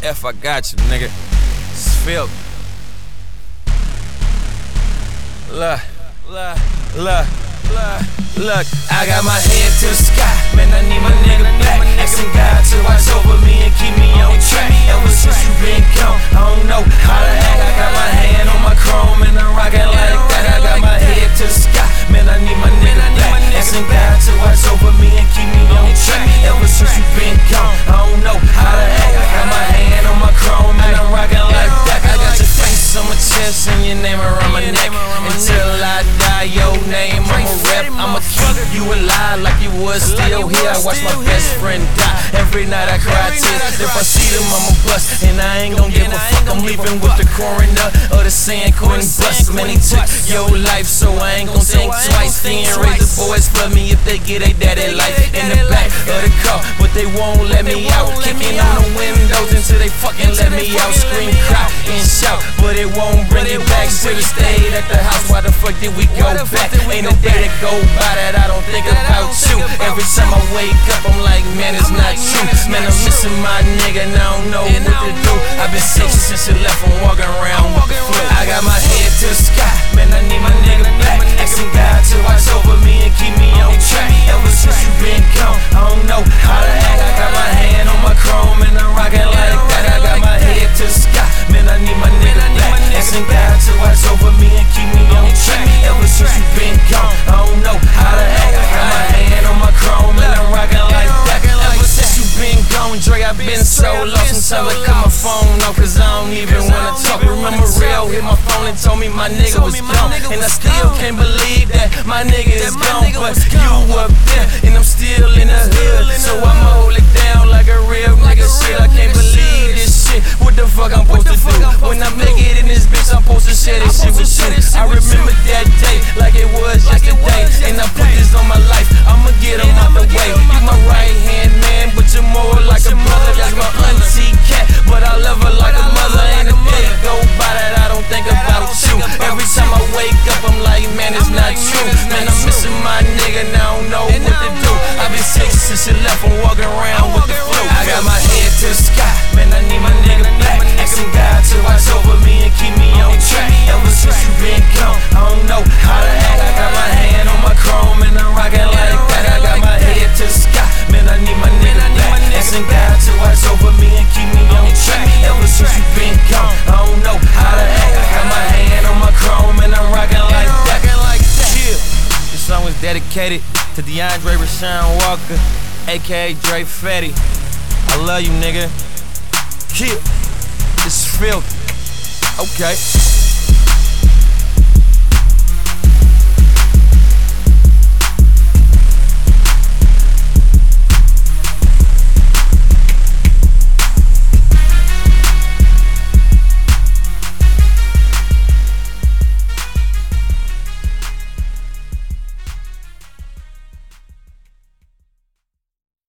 F, I got you, nigga. It's Phil. Look. I got my head to the sky, man, I need my nigga back. Asking God to watch over me and keep me on track. Ever since you been gone, I don't know how to act. I got my hand on my chrome and I'm rocking like that. I got my head to the sky, man, I need my nigga back. Asking God to watch over me and keep me on track. Ever since you been gone, I don't know how to act. I got my hand on my chrome and I'm rocking like that. I got your face on my chest and your name around my neck. Until I die, your name I'ma rep. I'ma keep you alive like you was still here. I watch my best friend die. Every night I cry tears. If I see them, I'ma bust. And I ain't gon' give a fuck. I'm leaving with the coroner or the San Quentin bus. Man, he took your life, so I ain't gon' think twice. They ain't raise the boys for me if they get a daddy life in the back of the car, but they won't let me out. Kicking on the windows until they fucking let me out. Scream, cry, and shout, but it won't bring it back. Should've stayed at the house. Why the fuck did we go back? Ain't a day that go by that I don't think about you. Every time I wake up, I'm like, man, it's not true. Man, I'm missing my nigga, and I don't know what to do. I've been sick since you left, I'm walking around with the flu. I got my head to the sky, man, I need my nigga back. Asking God to watch over me and keep me on track. Ever since you been gone, I don't know how to act. I got my hand on my chrome and I'm rocking like that. I got my head to the sky, man, I need my nigga back. Asking God to watch over me and keep me on track. Ever since you been gone, I don't know how to act. I got my hand on my chrome and I'm rocking like that. Ever since you been gone, Dre, I've been so lost. Sometimes I cut my phone off cause I don't even wanna talk. Remember Real hit my phone and told me my nigga was gone. And I still can't believe that my nigga is gone. But you up there and I'm still in the hood, so I'ma hold it down like a real nigga. Shit, I can't believe this shit. What the fuck I'm supposed to do? When I make it in this bitch, I'm supposed to share this shit with you. I remember that day like it was yesterday, and I put this on my life. I'ma get him out the way. You my right hand man, but you're more like a brother. That's my auntie cat, but I love her like a mother. Ain't a day go by that I don't think about you. Every time I wake up, I'm like, man, it's not true. Man, I'm missing my nigga, and I don't know what to do. I've been sick since you left, I'm walking around with the flu. I got my head to the sky, man, I need my nigga back. Asking God to watch over me and keep me on track. Ever since you been gone, I don't know how to act. I got my hand on my chrome and I'm rocking like that. I got my head to the sky, man, I need my nigga back. Asking God to watch over me and keep me on track. Ever since you been gone, I don't know how to act. I got my hand on my chrome and I'm rocking like that. Yeah. This song was dedicated to DeAndre Rashawn Walker, aka Dre Fetty. I love you, nigga. Yeah. It's filthy. Okay.